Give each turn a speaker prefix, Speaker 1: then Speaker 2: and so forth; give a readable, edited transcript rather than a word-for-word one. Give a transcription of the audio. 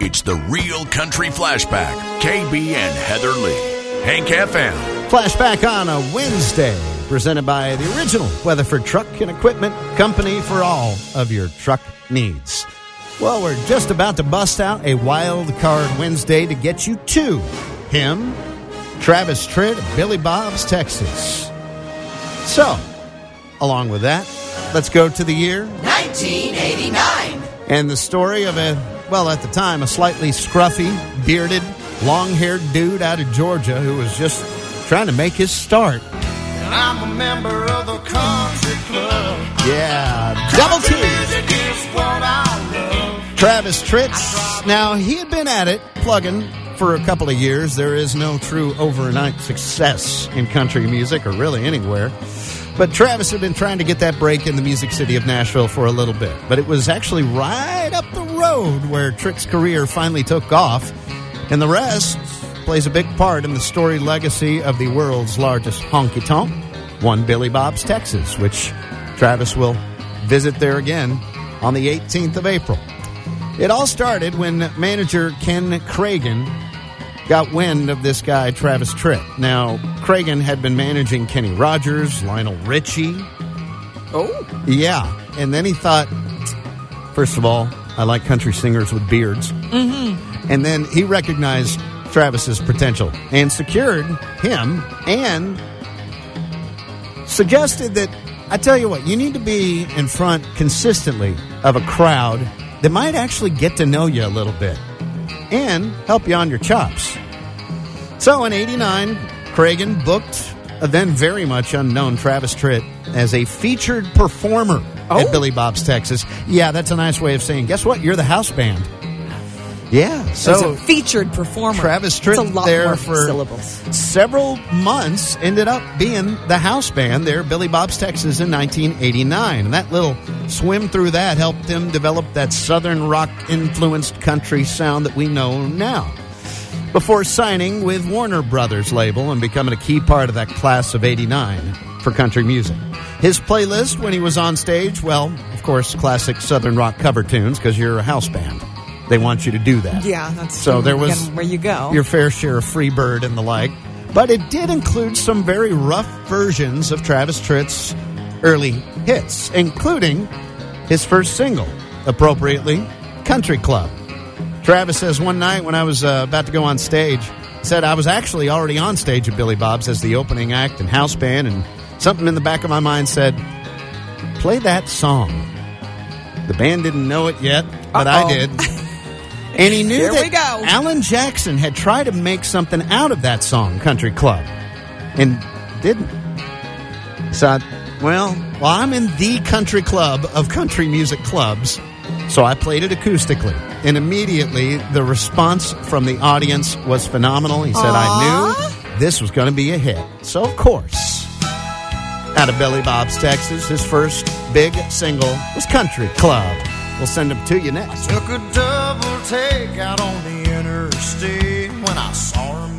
Speaker 1: It's the Real Country Flashback. KB and Heather Lee. Hank FM.
Speaker 2: Flashback on a Wednesday, presented by the original Weatherford Truck and Equipment Company for all of your truck needs. Well, we're just about to bust out a wild card Wednesday to get you to him, Travis Tritt of Billy Bob's, Texas. So, along with that, let's go to the year
Speaker 3: 1989.
Speaker 2: And the story of at the time, a slightly scruffy, bearded, long-haired dude out of Georgia who was just trying to make his start.
Speaker 4: And I'm a member of the country club.
Speaker 2: Yeah, Double T.
Speaker 4: Music is what I love.
Speaker 2: Travis Tritt. Now, he had been at it, plugging, for a couple of years. There is no true overnight success in country music, or really anywhere. But Travis had been trying to get that break in the music city of Nashville for a little bit. But it was actually right up the road where Tritt's career finally took off. And the rest plays a big part in the storied legacy of the world's largest honky-tonk, one Billy Bob's, Texas, which Travis will visit there again on the 18th of April. It all started when manager Ken Cragen got wind of this guy, Travis Tritt. Now, Cragen had been managing Kenny Rogers, Lionel Richie.
Speaker 3: Oh?
Speaker 2: Yeah. And then he thought, first of all, I like country singers with beards.
Speaker 3: Mm-hmm.
Speaker 2: And then he recognized Travis's potential and secured him and suggested that, I tell you what, you need to be in front consistently of a crowd that might actually get to know you a little bit and help you on your chops. So in 89, Cragen booked a then very much unknown Travis Tritt as a featured performer at Billy Bob's, Texas. Yeah, that's a nice way of saying, guess what? You're the house band. Yeah, so
Speaker 3: as a featured performer.
Speaker 2: Travis Tritt
Speaker 3: a lot
Speaker 2: there
Speaker 3: more
Speaker 2: for
Speaker 3: syllables.
Speaker 2: Several months, ended up being the house band there, Billy Bob's, Texas, in 1989. And that little swim through that helped them develop that southern rock-influenced country sound that we know now. Before signing with Warner Brothers label and becoming a key part of that class of 89 for country music. His playlist when he was on stage, well, of course, classic southern rock cover tunes, because you're a house band. They want you to do that.
Speaker 3: Yeah, that's
Speaker 2: so there was
Speaker 3: where you go.
Speaker 2: Your fair share of Freebird and the like. But it did include some very rough versions of Travis Tritt's early hits, including his first single, appropriately, Country Club. Travis says one night when I was about to go on stage, said I was actually already on stage at Billy Bob's as the opening act and house band, and something in the back of my mind said, play that song. The band didn't know it yet, but I did. And he knew that Alan Jackson had tried to make something out of that song, Country Club, and didn't. So, well, I'm in the country club of country music clubs, so I played it acoustically. And immediately, the response from the audience was phenomenal. He said, I knew this was going to be a hit. So, of course, out of Billy Bob's, Texas, his first big single was Country Club. We'll send them to you next.
Speaker 4: I took a double take out on the interstate when I saw her